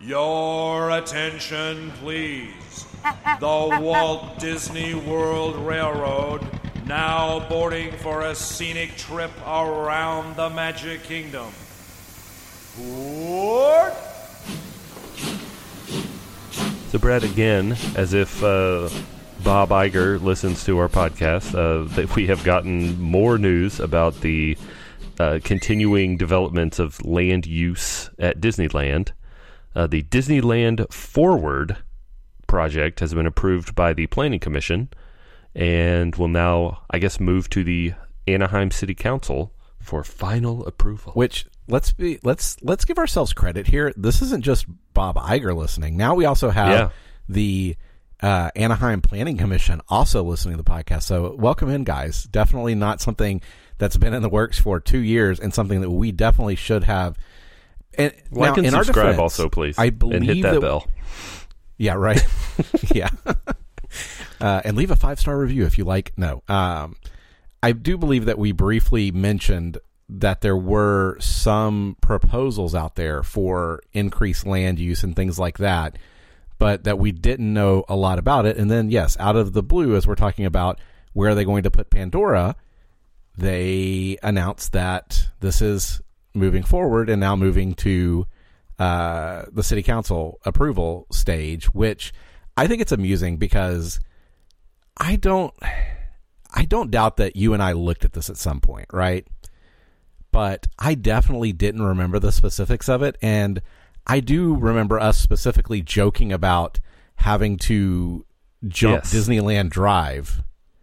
Your attention, please. The Walt Disney World Railroad now boarding for a scenic trip around the Magic Kingdom. Board! So, Brad, again, as if Bob Iger listens to our podcast, that we have gotten more news about the continuing developments of land use at Disneyland. The Disneyland Forward project has been approved by the Planning Commission and will now, I guess, move to the Anaheim City Council for final approval. Which, let's give ourselves credit here. This isn't just Bob Iger listening. Now we also have the Anaheim Planning Commission also listening to the podcast. So welcome in, guys. Definitely not something that's been in the works for 2 years, and something that we definitely should have. And like and subscribe defense, also, please. I believe and hit that bell. Yeah, right. Yeah. And leave a 5-star review if you like. No. I do believe that we briefly mentioned that there were some proposals out there for increased land use and things like that, but that we didn't know a lot about it. And then, yes, out of the blue, as we're talking about where are they going to put Pandora, they announced that this is moving forward and now moving to the city council approval stage, which I think it's amusing because I don't doubt that you and I looked at this at some point, right? But I definitely didn't remember the specifics of it, and I do remember us specifically joking about having to jump Disneyland Drive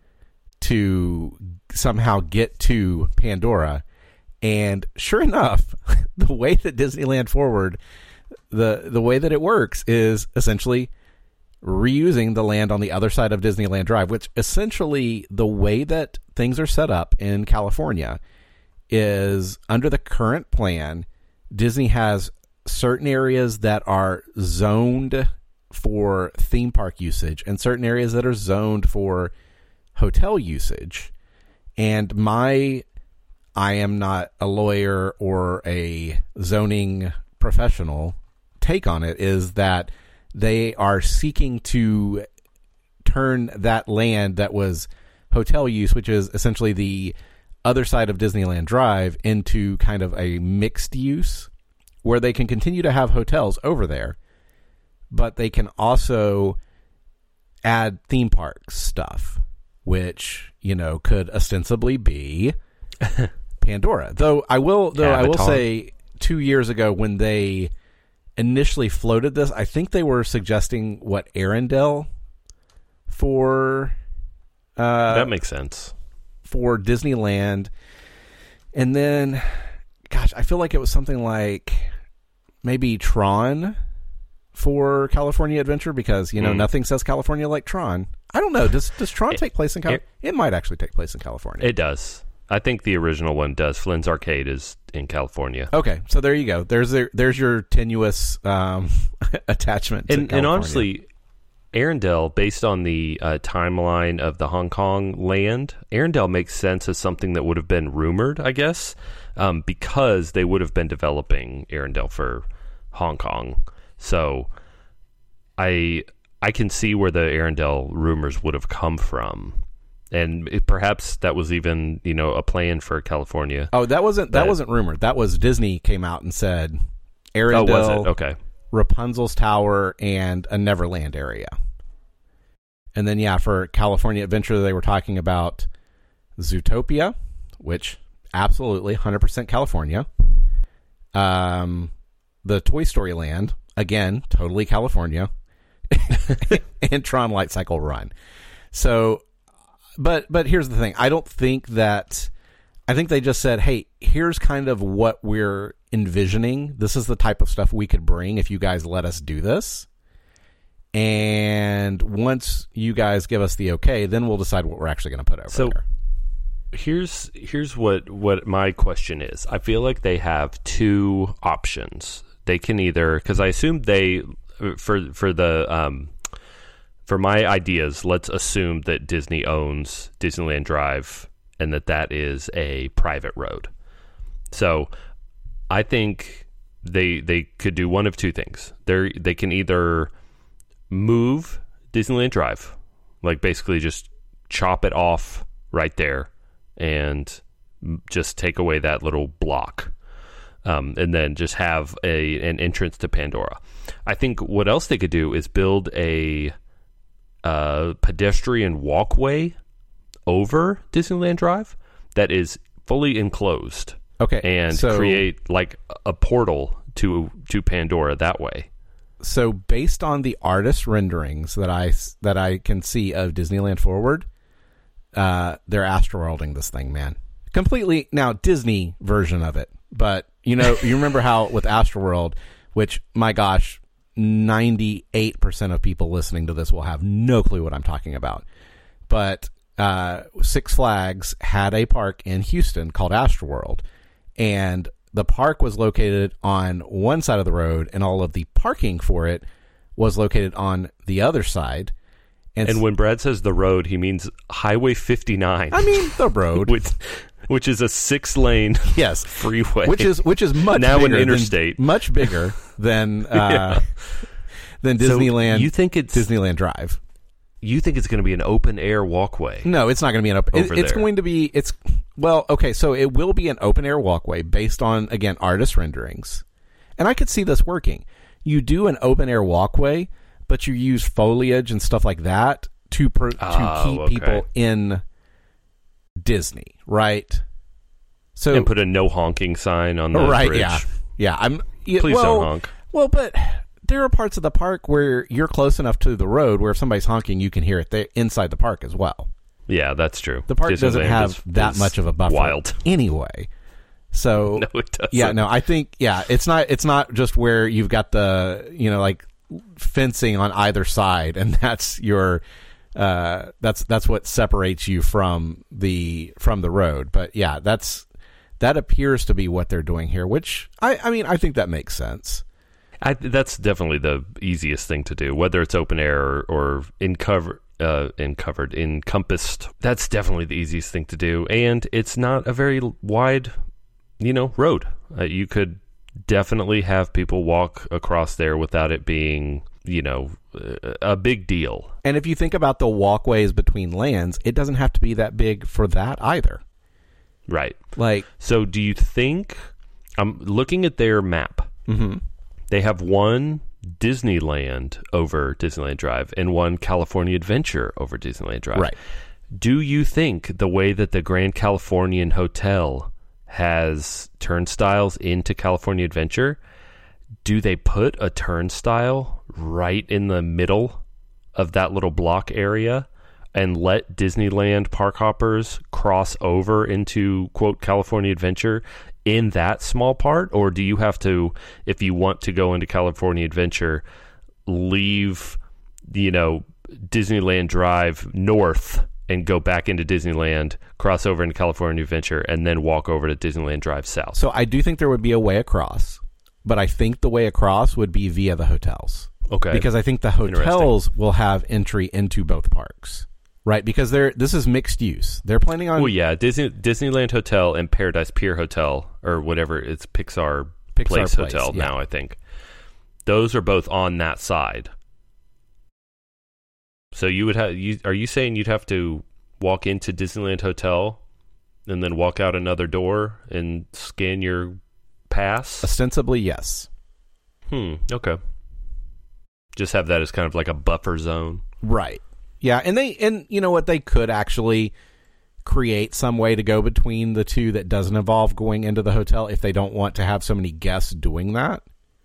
to somehow get to Pandora. And sure enough, the way that Disneyland Forward, the way that it works is essentially reusing the land on the other side of Disneyland Drive, which essentially the way that things are set up in California is under the current plan, Disney has certain areas that are zoned for theme park usage and certain areas that are zoned for hotel usage. And I am not a lawyer or a zoning professional take on it is that they are seeking to turn that land that was hotel use, which is essentially the other side of Disneyland Drive, into kind of a mixed use where they can continue to have hotels over there, but they can also add theme park stuff, which, you know, could ostensibly be Pandora. Though I will say 2 years ago when they initially floated this, I think they were suggesting Arendelle for that makes sense for Disneyland. And then, gosh, I feel like it was something like maybe Tron for California Adventure, because, you know, nothing says California like Tron. I don't know. Does Tron take place in California? It might actually take place in California. It does. I think the original one does. Flynn's Arcade is in California. Okay, so there you go. There's your tenuous attachment to California. And honestly, Arendelle, based on the timeline of the Hong Kong land, Arendelle makes sense as something that would have been rumored, I guess, because they would have been developing Arendelle for Hong Kong. So I can see where the Arendelle rumors would have come from. And perhaps that was even, you know, a plan for California. Oh, that wasn't rumored. That was Disney came out and said Arendelle, was it? Okay. Rapunzel's Tower, and a Neverland area. And then, yeah, for California Adventure, they were talking about Zootopia, which absolutely 100% California. The Toy Story Land, again, totally California. And Tron Light Cycle Run. So, but here's the thing. I think they just said, hey, here's kind of what we're envisioning. This is the type of stuff we could bring if you guys let us do this. And once you guys give us the okay, then we'll decide what we're actually going to put over there. Here's what my question is. I feel like they have two options. They can either, because I assume they, for my ideas, let's assume that Disney owns Disneyland Drive and that is a private road. So I think they could do one of two things. They can either move Disneyland Drive, like basically just chop it off right there and just take away that little block, and then just have an entrance to Pandora. I think what else they could do is build a pedestrian walkway over Disneyland Drive that is fully enclosed. Okay, and create like a portal to Pandora that way. So based on the artist renderings that I can see of Disneyland Forward, they're Astroworlding this thing, man. Completely now Disney version of it. But you remember how with Astroworld, which my gosh, 98% of people listening to this will have no clue what I'm talking about. But Six Flags had a park in Houston called Astroworld, and the park was located on one side of the road, and all of the parking for it was located on the other side. And when Brad says the road, he means Highway 59. I mean the road, which is a 6-lane yes freeway, which is much now bigger an interstate, much bigger than than Disneyland. So you think it's Disneyland Drive? You think it's going to be an open air walkway? No, it's not going to be an open. It's going to be. Okay. So it will be an open air walkway based on, again, artist renderings, and I could see this working. You do an open air walkway, but you use foliage and stuff like that to keep people in Disney, right? So and put a no honking sign on the bridge. Yeah. Please don't honk. Well, but there are parts of the park where you're close enough to the road where if somebody's honking, you can hear it inside the park as well. Yeah, that's true. The park doesn't have that much of a buffer anyway. So no, it doesn't. Yeah, no, I think it's not just where you've got the like fencing on either side, and that's your that's what separates you from the road. But yeah, that appears to be what they're doing here, which I think that makes sense. That's definitely the easiest thing to do, whether it's open air or encompassed. That's definitely the easiest thing to do, and it's not a very wide, road. You could definitely have people walk across there without it being, a big deal. And if you think about the walkways between lands, it doesn't have to be that big for that either. Right. So do you think, I'm looking at their map. Mm-hmm. They have one Disneyland over Disneyland Drive and one California Adventure over Disneyland Drive. Right. Do you think the way that the Grand Californian Hotel has turnstiles into California Adventure, do they put a turnstile right in the middle of that little block area and let Disneyland park hoppers cross over into, quote, California Adventure in that small part? Or do you have to, if you want to go into California Adventure, leave, Disneyland Drive north and go back into Disneyland, cross over into California Adventure, and then walk over to Disneyland Drive south? So I do think there would be a way across, but I think the way across would be via the hotels. Okay. Because I think the hotels will have entry into both parks. Right, because this is mixed use. They're planning on... Oh, yeah, Disneyland Hotel and Paradise Pier Hotel, or whatever, it's Pixar Place Hotel now, I think. Those are both on that side. So you would have... Are you saying you'd have to walk into Disneyland Hotel and then walk out another door and scan your pass? Ostensibly, yes. Okay. Just have that as kind of like a buffer zone. Right. Yeah, and you know what, they could actually create some way to go between the two that doesn't involve going into the hotel if they don't want to have so many guests doing that.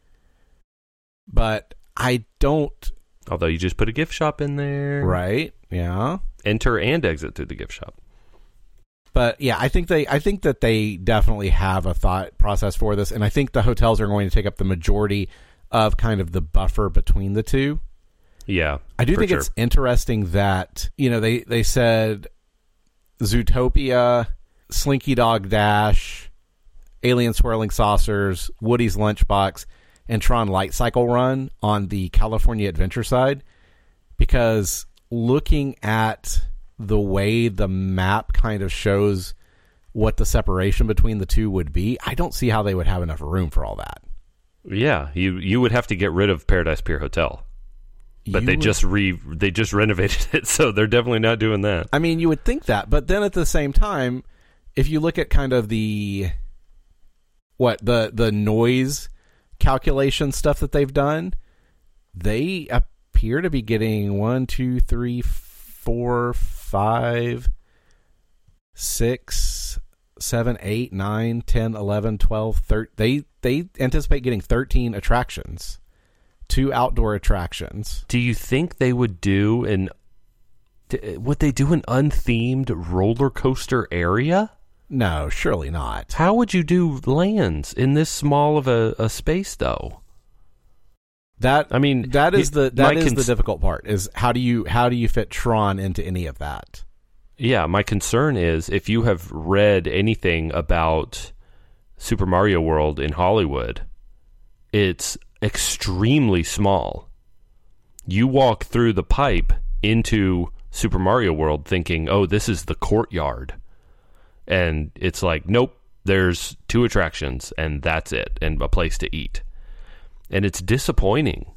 But I don't... Although you just put a gift shop in there. Right, yeah. Enter and exit through the gift shop. But yeah, I think that they definitely have a thought process for this, and I think the hotels are going to take up the majority of kind of the buffer between the two. Yeah, I do think it's interesting that, they said Zootopia, Slinky Dog Dash, Alien Swirling Saucers, Woody's Lunchbox, and Tron Light Cycle Run on the California Adventure side, because looking at the way the map kind of shows what the separation between the two would be, I don't see how they would have enough room for all that. Yeah, you would have to get rid of Paradise Pier Hotel. But they just renovated it, so they're definitely not doing that. I mean, you would think that, but then at the same time, if you look at kind of the noise calculation stuff that they've done, they appear to be getting 1, 2, 3, 4, 5, 6, 7, 8, 9, 10, 11, 12, 13. They anticipate getting 13 attractions. 2 outdoor attractions. Do you think they would do an unthemed roller coaster area? No, surely not. How would you do lands in this small of a space, though? That is the difficult part. Is how do you fit Tron into any of that? Yeah, my concern is if you have read anything about Super Mario World in Hollywood, it's extremely small. You walk through the pipe into Super Mario World thinking, oh, this is the courtyard. And it's like, nope, there's 2 attractions and that's it, and a place to eat. And it's disappointing.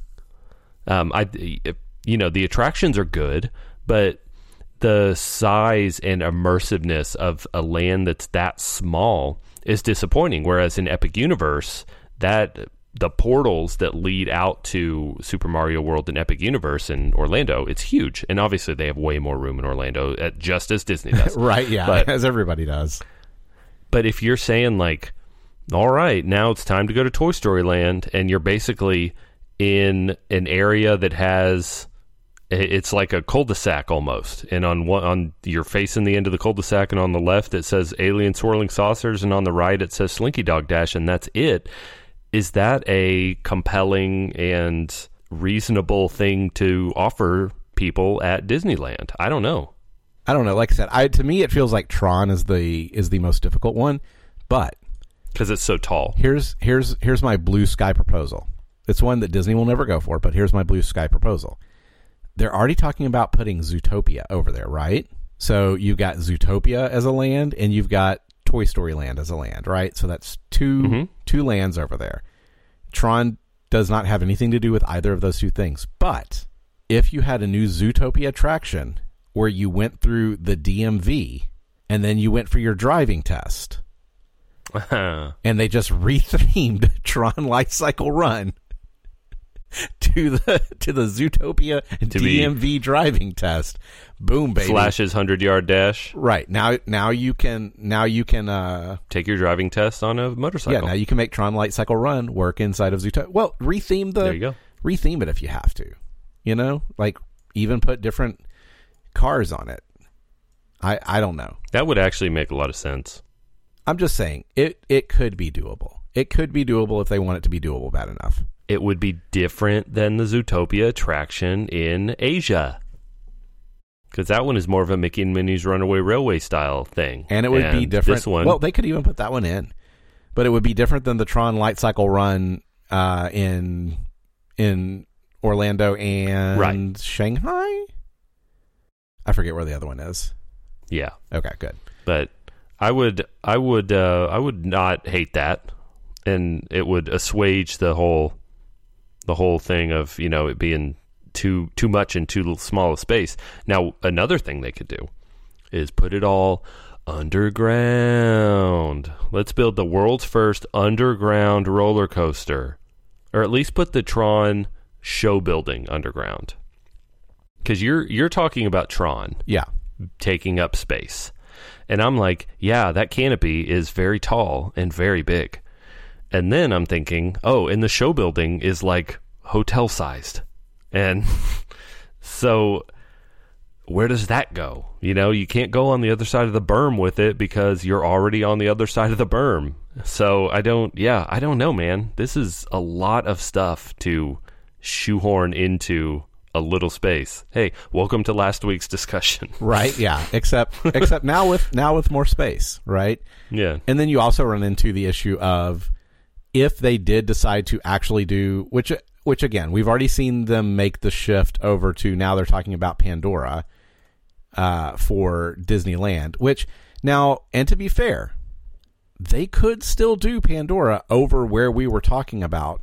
The attractions are good, but the size and immersiveness of a land that's that small is disappointing. Whereas in Epic Universe, the portals that lead out to Super Mario World and Epic Universe in Orlando, it's huge. And obviously they have way more room in Orlando, just as Disney does. Right, yeah, as everybody does. But if you're saying like, all right, now it's time to go to Toy Story Land, and you're basically in an area that has, it's like a cul-de-sac almost. And on you're facing the end of the cul-de-sac, and on the left it says Alien Swirling Saucers, and on the right it says Slinky Dog Dash, and that's it. Is that a compelling and reasonable thing to offer people at Disneyland? I don't know. Like I said, to me it feels like Tron is the most difficult one, but because it's so tall. Here's my blue sky proposal. It's one that Disney will never go for, but here's my blue sky proposal. They're already talking about putting Zootopia over there, right? So you've got Zootopia as a land, and you've got Toy Story Land as a land, right? So that's two lands over there. Tron does not have anything to do with either of those 2 things. But if you had a new Zootopia attraction where you went through the DMV and then you went for your driving test, and they just rethemed Tron Light Cycle Run to the Zootopia DMV driving test. Boom, baby. Flash's 100-yard dash. Right. Now you can take your driving test on a motorcycle. Yeah, now you can make Tron Light Cycle Run work inside of Zootopia. Well, there you go. Retheme it if you have to. Like even put different cars on it. I don't know. That would actually make a lot of sense. I'm just saying it could be doable. It could be doable if they want it to be doable bad enough. It would be different than the Zootopia attraction in Asia. Because that one is more of a Mickey and Minnie's Runaway Railway style thing. And it would be different. This one, well, they could even put that one in. But it would be different than the Tron Light Cycle Run in Orlando and Shanghai? I forget where the other one is. Yeah. Okay, good. But I would not hate that. And it would assuage the whole thing of, it being too much in too small a space. Now, another thing they could do is put it all underground. Let's build the world's first underground roller coaster. Or at least put the Tron show building underground. Because you're talking about Tron. Yeah. Taking up space. And I'm like, yeah, that canopy is very tall and very big. And then I'm thinking, and the show building is like hotel sized. And so where does that go? You can't go on the other side of the berm with it because you're already on the other side of the berm. So I don't know, man. This is a lot of stuff to shoehorn into a little space. Hey, welcome to last week's discussion. Right, yeah. Except now with more space, right? Yeah. And then you also run into the issue of if they did decide to actually do, which again, we've already seen them make the shift over to now they're talking about Pandora for Disneyland, which now, and to be fair, they could still do Pandora over where we were talking about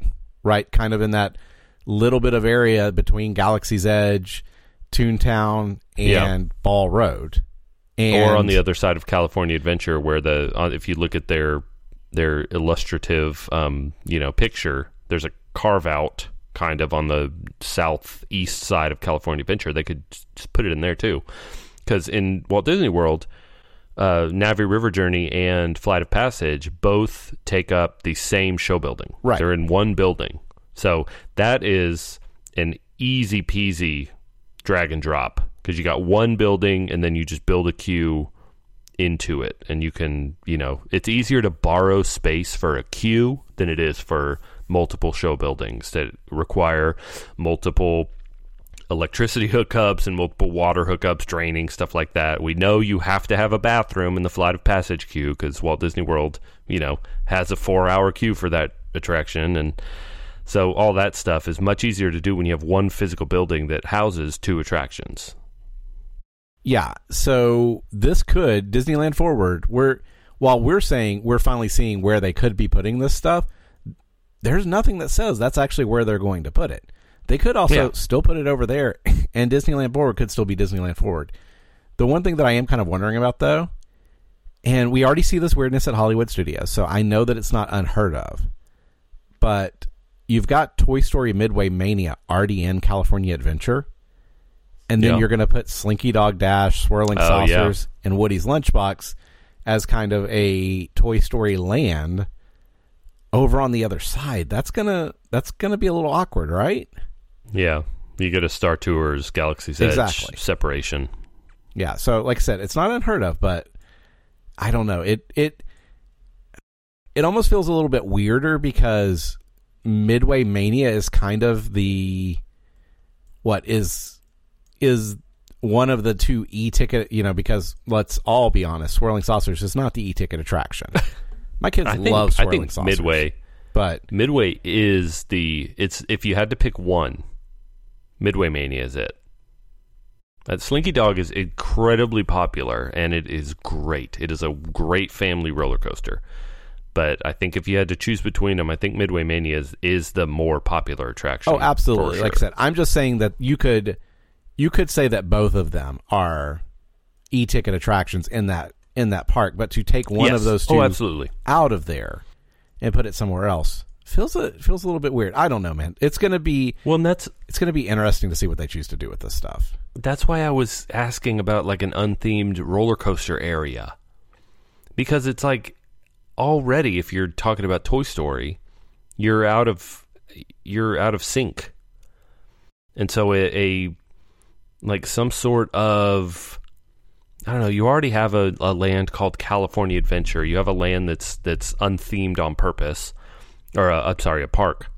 right? Kind of in that little bit of area between Galaxy's Edge, Toontown, and Ball Road. Or on the other side of California Adventure, where if you look at their illustrative, picture, there's a carve out kind of on the southeast side of California Adventure. They could just put it in there too, because in Walt Disney World, Navi River Journey and Flight of Passage both take up the same show building. Right, they're in one building, so that is an easy peasy drag and drop. Because you got one building, and then you just build a queue into it. And you can, it's easier to borrow space for a queue than it is for multiple show buildings that require multiple electricity hookups and multiple water hookups, draining, stuff like that. We know you have to have a bathroom in the Flight of Passage queue because Walt Disney World, has a 4-hour queue for that attraction. And so all that stuff is much easier to do when you have one physical building that houses 2 attractions. Yeah, so this could, Disneyland Forward, while we're saying we're finally seeing where they could be putting this stuff, there's nothing that says that's actually where they're going to put it. They could also still put it over there, and Disneyland Forward could still be Disneyland Forward. The one thing that I am kind of wondering about, though, and we already see this weirdness at Hollywood Studios, so I know that it's not unheard of, but you've got Toy Story Midway Mania already in California Adventure. And then you're going to put Slinky Dog Dash, Swirling Saucers, and Woody's Lunchbox as kind of a Toy Story land over on the other side. That's gonna be a little awkward, right? Yeah, you get a Star Tours Galaxy's Edge separation. Yeah, so like I said, it's not unheard of, but I don't know. It almost feels a little bit weirder because Midway Mania is kind of the is one of the 2 e-ticket, because let's all be honest, Swirling Saucers is not the e-ticket attraction. My kids love Swirling Saucers. Midway is if you had to pick one, Midway Mania is it. Slinky Dog is incredibly popular, and it is great. It is a great family roller coaster. But I think if you had to choose between them, I think Midway Mania is the more popular attraction. Oh, absolutely. Sure. Like I said, I'm just saying that you could say that both of them are e-ticket attractions in that park, but to take one of those 2 absolutely. Out of there and put it somewhere else feels a little bit weird. I don't know, man. It's going to be it's going to be interesting to see what they choose to do with this stuff. That's why I was asking about like an unthemed roller coaster area, because it's like already if you're talking about Toy Story, you're out of sync, and so like some sort of, I don't know, you already have a land called California Adventure. You have a land that's unthemed on purpose, or a park.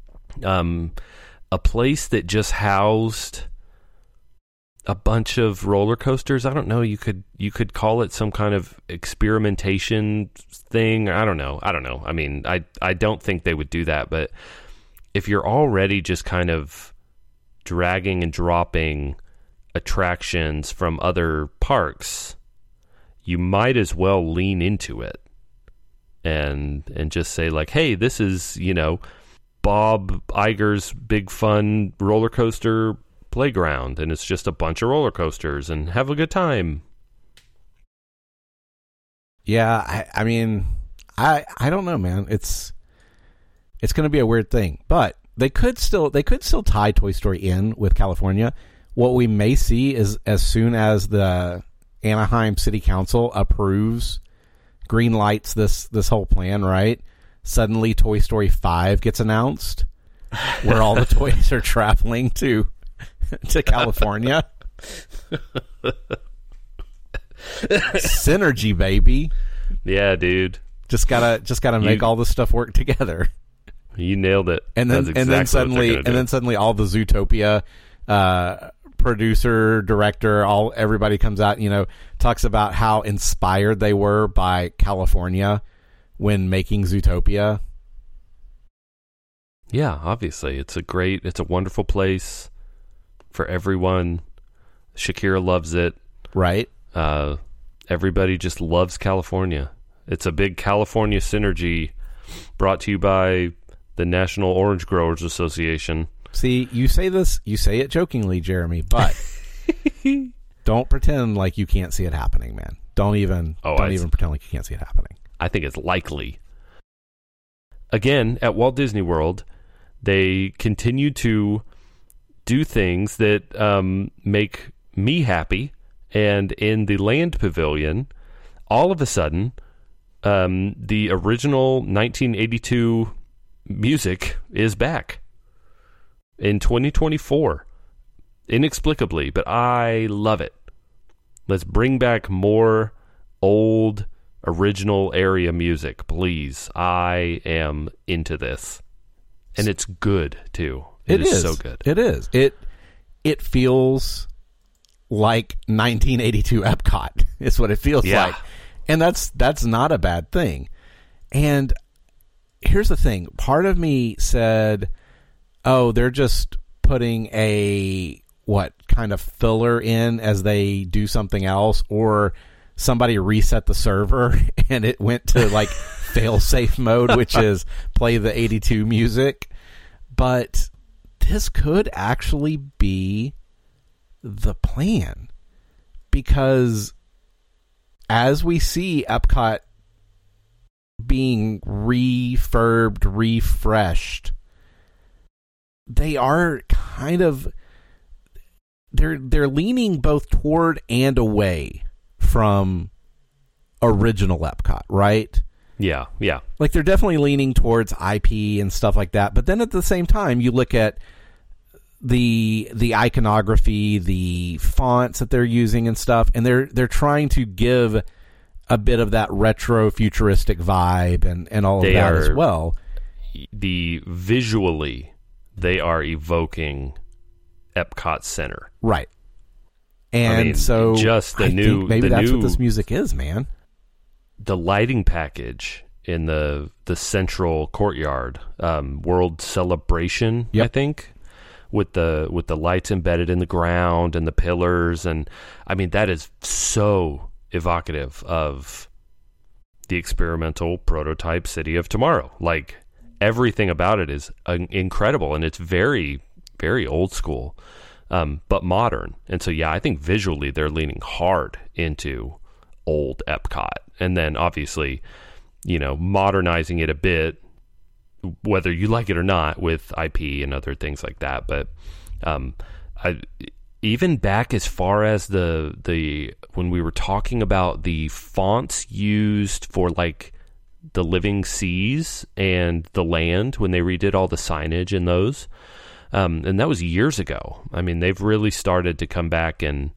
A place that just housed a bunch of roller coasters. I don't know, you could call it some kind of experimentation thing. I don't know. I mean, I don't think they would do that, but if you're already just kind of dragging and dropping attractions from other parks, you might as well lean into it and just say like, hey, this is, Bob Iger's Big Fun roller coaster playground, and it's just a bunch of roller coasters, and have a good time. Yeah, I mean, I don't know, man. It's going to be a weird thing, but they could still tie Toy Story in with California. What we may see is as soon as the Anaheim City Council approves, green lights this whole plan, right? Suddenly Toy Story 5 gets announced, where all the toys are traveling to California. Synergy, baby. Yeah, dude. Just gotta make all this stuff work together. You nailed it. And then suddenly all the Zootopia producer, director, everybody comes out, talks about how inspired they were by California when making Zootopia. Yeah, obviously. It's a wonderful place for everyone. Shakira loves it. Right. Everybody just loves California. It's a big California synergy brought to you by the National Orange Growers Association. See, you say it jokingly, Jeremy, but don't pretend like you can't see it happening, man. Don't even pretend like you can't see it happening. I think it's likely. Again, at Walt Disney World, they continue to do things that make me happy. And in the Land Pavilion, all of a sudden, the original 1982 music is back in 2024. Inexplicably, but I love it. Let's bring back more old original area music, please. I am into this. And it's good, too. It is so good. It is. It feels like 1982 Epcot is what it feels like. And that's not a bad thing. And here's the thing. Part of me said, oh, they're just putting a kind of filler in as they do something else, or somebody reset the server and it went to like fail-safe mode, which is play the 82 music. But this could actually be the plan, because as we see Epcot being refurbed, refreshed, they are kind of they're leaning both toward and away from original Epcot, right? Yeah. Like they're definitely leaning towards IP and stuff like that, but then at the same time you look at the iconography, the fonts that they're using and stuff, and they're trying to give a bit of that retro futuristic vibe and all of that as well. Visually, they are evoking Epcot Center, right? And so just that's what this music is, man. The lighting package in the central courtyard, World Celebration, yep. I think. With the lights embedded in the ground and the pillars, and I mean that is so evocative of the experimental prototype City of Tomorrow. Like everything about it is incredible, and it's very, very old school, but modern. And so I think visually they're leaning hard into old Epcot, and then obviously, modernizing it a bit, whether you like it or not, with IP and other things like that. But even back as far as the when we were talking about the fonts used for like the Living Seas and the Land, when they redid all the signage in those, and that was years ago. I mean, they've really started to come back and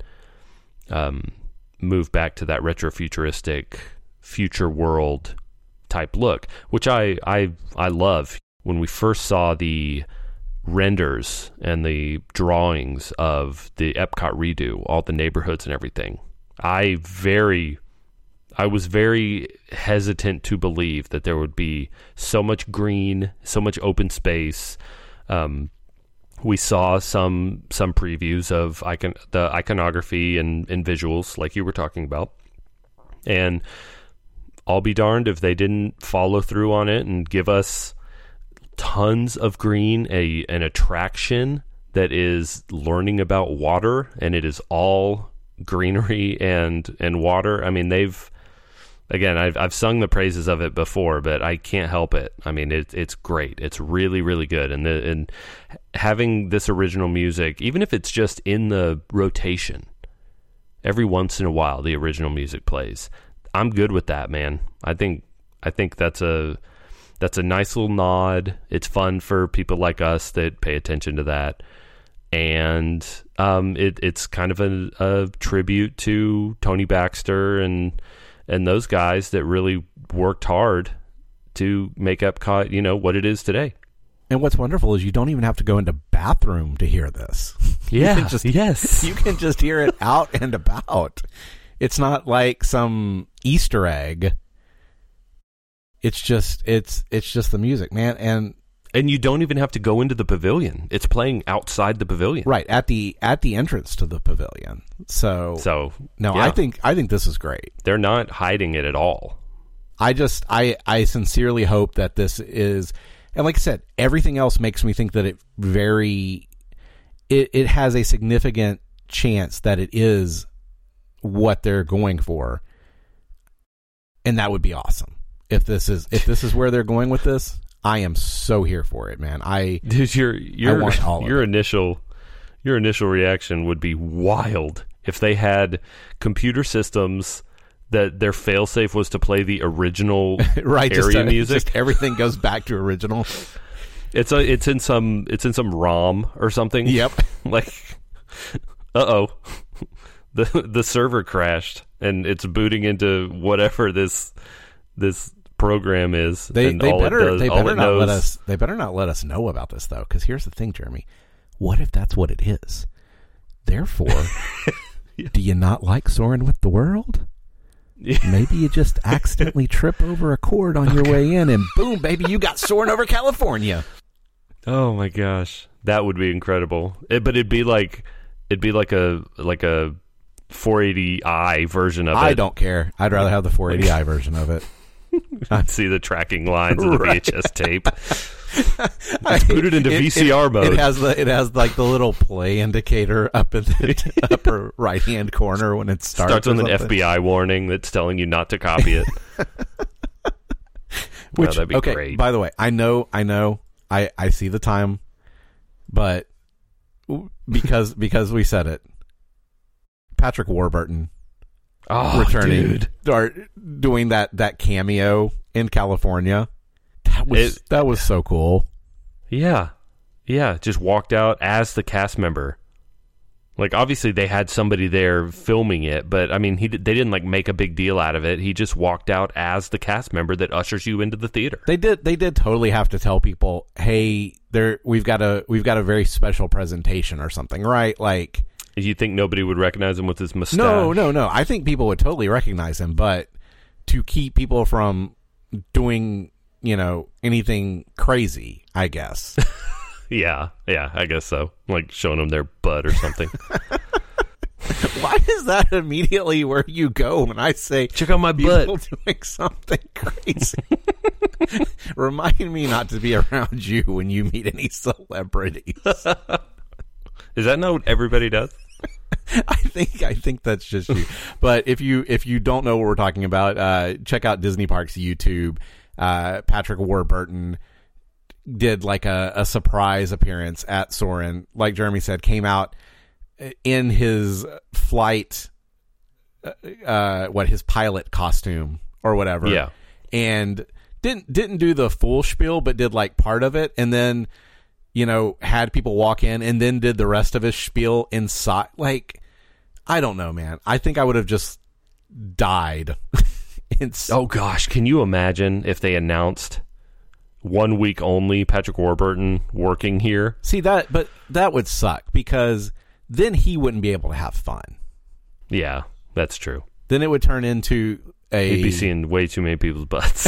move back to that retro-futuristic future world type look, which I love. When we first saw the renders and the drawings of the Epcot redo, all the neighborhoods and everything, I was very hesitant to believe that there would be so much green, so much open space. We saw some previews of the iconography and visuals like you were talking about, and I'll be darned if they didn't follow through on it and give us tons of green, an attraction that is learning about water, and it is all greenery and water. I mean, I've sung the praises of it before, but I can't help it. I mean, it's great. It's really, really good. And having this original music, even if it's just in the rotation, every once in a while the original music plays, I'm good with that, man. I think that's a nice little nod. It's fun for people like us that pay attention to that, and it's kind of a tribute to Tony Baxter and those guys that really worked hard to make Epcot, what it is today. And what's wonderful is you don't even have to go into bathroom to hear this. Yeah, you can just hear it out and about. It's not like some Easter egg. It's just the music, man, and you don't even have to go into the pavilion. It's playing outside the pavilion, right at the entrance to the pavilion. So no, yeah. I think this is great. They're not hiding it at all. I sincerely hope that this is And like I said, everything else makes me think that it has a significant chance that it is what they're going for. And that would be awesome. If this is where they're going with this, I am so here for it, man. Dude, I want all of your it. initial reaction would be wild if they had computer systems that their failsafe was to play the original right, area music. Just everything goes back to original. It's in some ROM or something. Yep. Like, the server crashed and it's booting into whatever this program is. They better not let us know about this, though, because here's the thing, Jeremy. What if that's what it is? Therefore, do you not like Soaring with the World? Yeah. Maybe you just accidentally trip over a chord on your way in, and boom, baby, you got Soaring over California. Oh my gosh, that would be incredible. But it'd be like a 480i version of it. I don't care. I'd rather have the 480i version of it. I'd see the tracking lines of the VHS tape. Let's put it into VCR mode. It has like the little play indicator up in the upper right hand corner when it starts with an FBI warning that's telling you not to copy it. Which, that'd be great. By the way, I know. I see the time, but because we said it, Patrick Warburton returning, or doing that cameo in California. That was so cool. Yeah, just walked out as the cast member. Like, obviously they had somebody there filming it, but I mean, they didn't like make a big deal out of it. He just walked out as the cast member that ushers you into the theater. They did totally have to tell people, hey, we've got a very special presentation or something, right? Like, you think nobody would recognize him with his mustache? No. I think people would totally recognize him, but to keep people from doing, anything crazy, I guess. Yeah, I guess so. Like showing them their butt or something. Why is that immediately where you go when I say, check out my butt? Doing something crazy. Remind me not to be around you when you meet any celebrities. Is that not what everybody does? I think that's just you. But if you don't know what we're talking about, check out Disney Parks YouTube. Patrick Warburton did like a surprise appearance at Soarin'. Like Jeremy said, came out in his flight, his pilot costume or whatever. Yeah, and didn't do the full spiel, but did like part of it, and then had people walk in, and then did the rest of his spiel inside. Like, I don't know, man. I think I would have just died. Oh gosh, can you imagine if they announced 1 week only Patrick Warburton working here? See that would suck, because then he wouldn't be able to have fun. Yeah, that's true. Then it would turn into he'd be seeing way too many people's butts.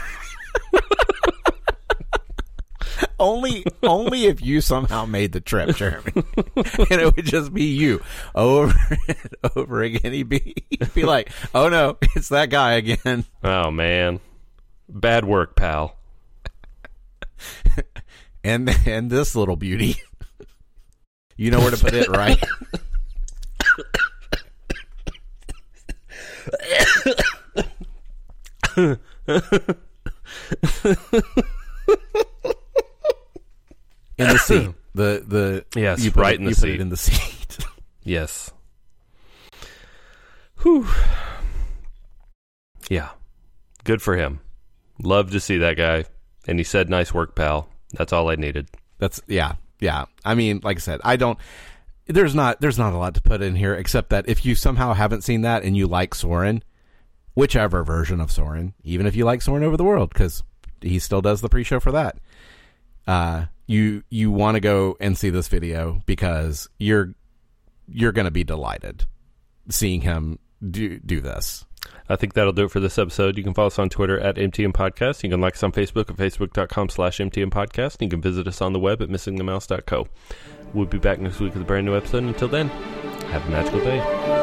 Only if you somehow made the trip, Jeremy. And it would just be you over and over again. He'd be like, oh no, it's that guy again. Oh man. Bad work, pal. And this little beauty. You know where to put it, right? In the seat. Yes, you right in the seat. Put it in the seat. Yes. Whew. Yeah. Good for him. Love to see that guy. And he said, nice work, pal. That's all I needed. Yeah. I mean, like I said, there's not a lot to put in here, except that if you somehow haven't seen that and you like Soarin', whichever version of Soarin', even if you like Soarin' Over the World, because he still does the pre-show for that, you want to go and see this video, because you're going to be delighted seeing him do this. I think that'll do it for this episode. You can follow us on Twitter at MTM Podcast. You can like us on Facebook at facebook.com/MTM Podcast. You can visit us on the web at missingthemouse.co. We'll be back next week with a brand new episode. Until then, have a magical day.